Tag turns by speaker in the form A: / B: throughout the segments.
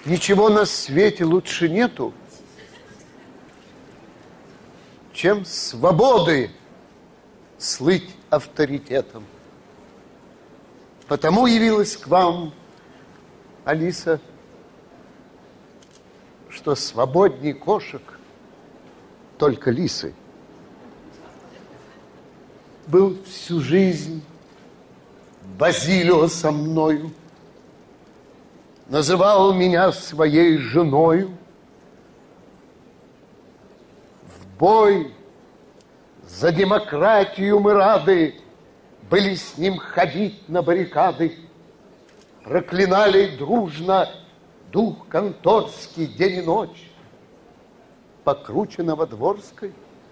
A: Ничего на свете лучше нету, чем свободы слыть авторитетом. Потому явилась к вам, Алиса, что свободней кошек только лисы. Был всю жизнь Базилио со мною, называл меня своей женою. В бой за демократию мы рады были с ним ходить на баррикады, проклинали дружно дух конторский день и ночь, покруче Новодворской.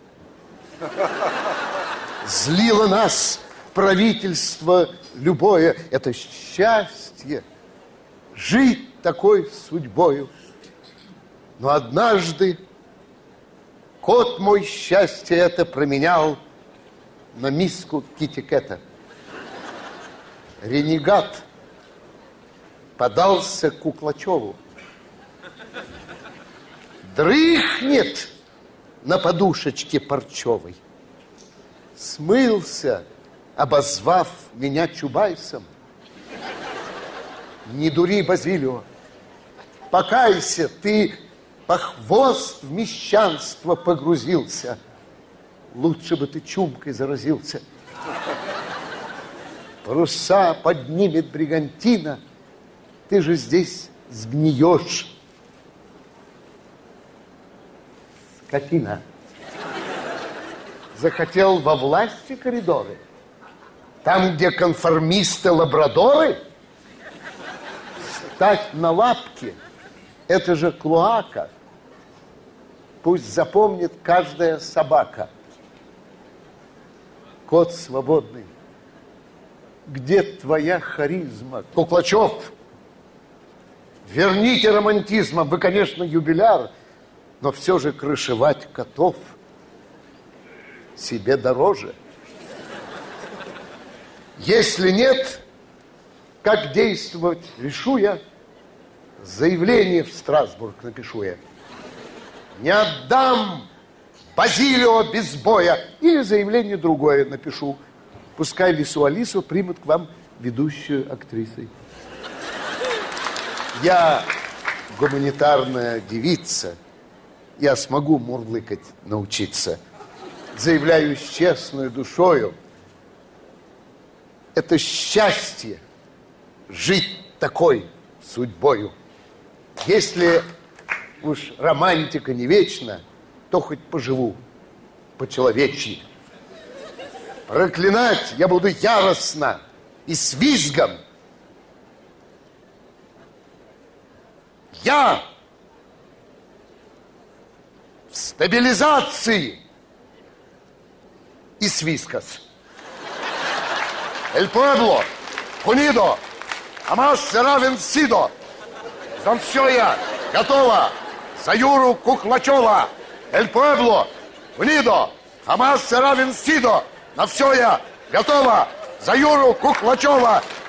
A: Злило нас правительство любое. Это счастье жить такой судьбою. Но однажды кот мой счастье это променял на миску китикета. Ренегат подался к Куклачеву. Дрыхнет на подушечке парчевой. Смылся, обозвав меня Чубайсом. Не дури, Базилио, покайся, ты по хвост в мещанство погрузился. Лучше бы ты чумкой заразился. Паруса поднимет бригантина, ты же здесь сгниешь. Скотина. Захотел во власти коридоры, там, где конформисты-лабрадоры. Встать на лапки – это же клоака. Пусть запомнит каждая собака. Кот свободный, где твоя харизма? Куклачев, верните романтизма. Вы, конечно, юбиляр, но все же крышевать котов себе дороже. Если нет, как действовать, решу я. Заявление в Страсбург напишу я. Не отдам Базилио без боя. Или заявление другое напишу. Пускай Лису Алису примут к вам ведущую актрисой. Я гуманитарная девица. Я смогу мурлыкать научиться. Заявляю с честной душою. Это счастье жить такой судьбою. Если уж романтика не вечна, то хоть поживу по-человечьи. Проклинать я буду яростно и с визгом. Я в стабилизации и свискас. Эль Пуэбло, Унидо, Амас сера венсидо. За все я готова. За Юру Куклачева. Эль Пуэбло, Унидо, Амас сера венсидо. На все я готова. За Юру Куклачева.